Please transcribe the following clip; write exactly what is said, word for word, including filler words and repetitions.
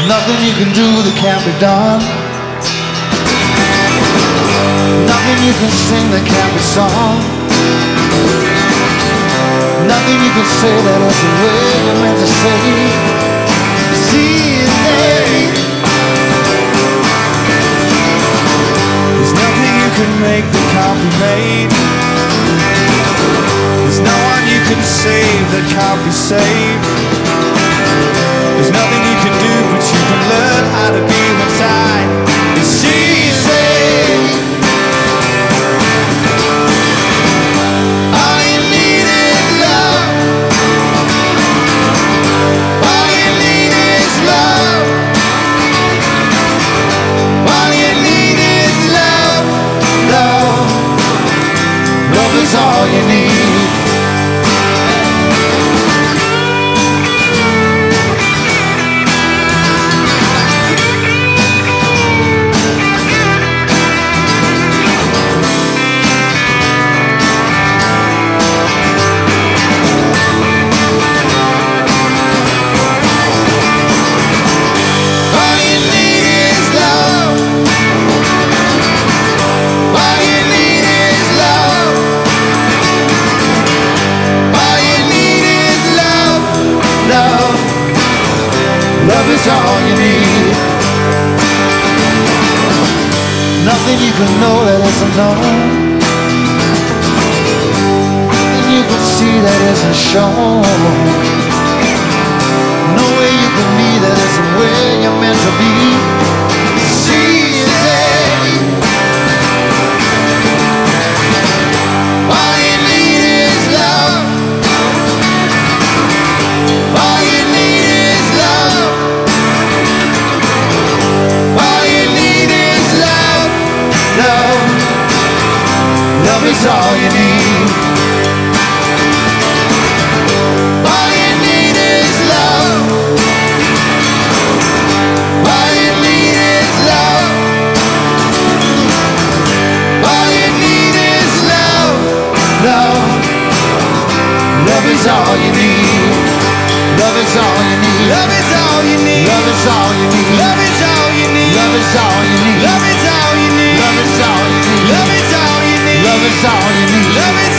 Nothing you can do that can't be done. Nothing you can sing that can't be sung. Nothing you can say that isn't what you're meant to say. See you there. There's nothing you can make that can't be made. There's no one you can save that can't be saved. There's nothing you can do, but you can learn how to be inside. It's easy. All you need is love. All you need is love. All you need is love. Love. Love is all you need. Love is all you need. Nothing you can know that isn't known. Nothing you can see that isn't shown. No way you can be that isn't where you're meant to be. See you there. All you need is love. All you need is love. Love is all you need. All you need is love. All you need is love. All you need is love. Love. Love is all you need. Love is all you need. Love is all you need. Love is all you need. Love is all you need. Love is all you need. Love is all you need. Love is all you need. Love is all you need. Love is all you need. Love is